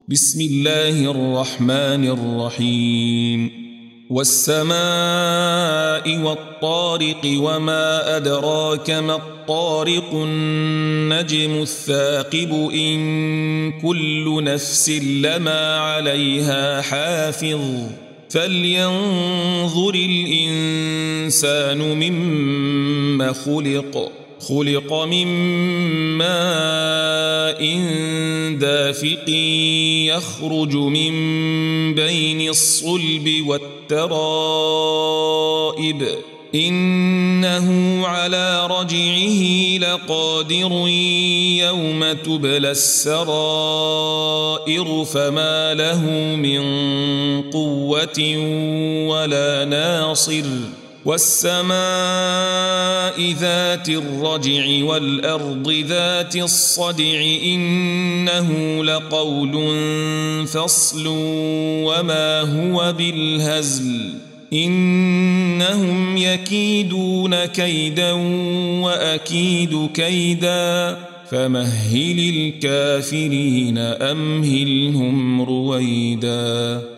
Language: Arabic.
بسم الله الرحمن الرحيم والسماء والطارق وما أدراك ما الطارق النجم الثاقب إن كل نفس لما عليها حافظ فلينظر الإنسان مما خلق من ماء دافق يخرج من بين الصلب والترائب إنه على رجعه لقادر يوم تبلى السرائر فما له من قوة ولا ناصر والسماء ذات الرجع والأرض ذات الصدع إنه لقول فصل وما هو بالهزل إنهم يكيدون كيدا وأكيد كيدا فمهل الكافرين أمهلهم رويدا.